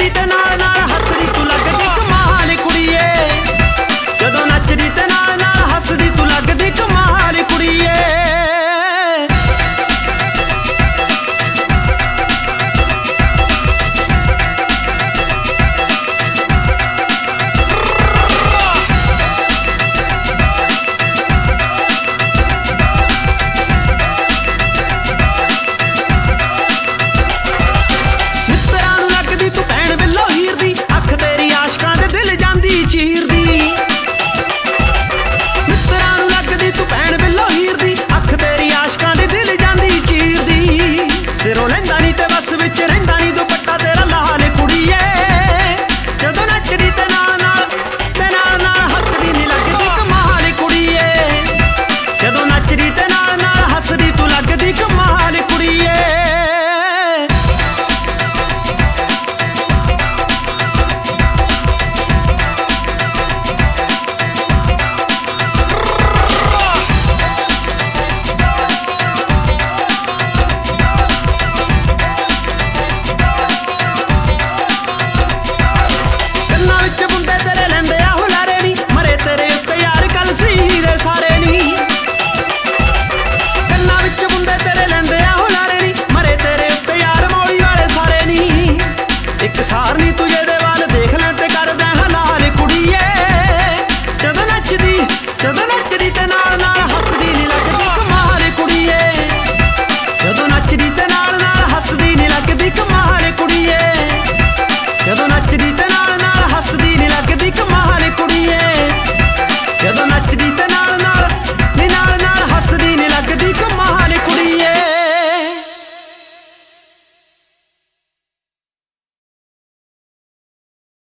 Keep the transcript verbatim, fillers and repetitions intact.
ਨੱਚਦੀ ਤੇ ਨਾਲ ਨਾਲ ਹੱਸਦੀ ਤੂੰ ਲੱਗਦੀ ਕਮਾਲ ਕੁੜੀਏ। ਜਦੋਂ ਨੱਚਦੀ ਤੇ ਨਾਲ ਨਾਲ ਹੱਸਦੀ ਤੂੰ ਲੱਗਦੀ ਕਮਾਲ ਕੁੜੀਏ। ਸਿਰੋਂ ਲੈਂਦਾ ਨੀ ਤੇ ਬਸ ਵਿੱਚ ਰਹਿੰਦਾ ਨੀ ਦੁਪੱਟਾ ਤੇਰਾ ਲਾਲ ਕੁੜੀਏ। ਜਦੋਂ ਨੱਚਦੀ ਤੇ ਨਾਲ ਨਾਲ ਤੇ ਨਾਲ ਨਾਲ ਹੱਸਦੀ ਨੀ ਲੱਗਦੀ ਕਮਾਲ ਕੁੜੀਏ। ਜਦੋਂ ਨੱਚਦੀ ਤੇ ਨਾਲ ਨਾਲ ਹੱਸਦੀ ਤੂੰ ਲੱਗਦੀ ਕਮਾਲ ਕੁੜੀਏ। ਇੱਕ ਸਾਰ ਨੀ ਤੂੰ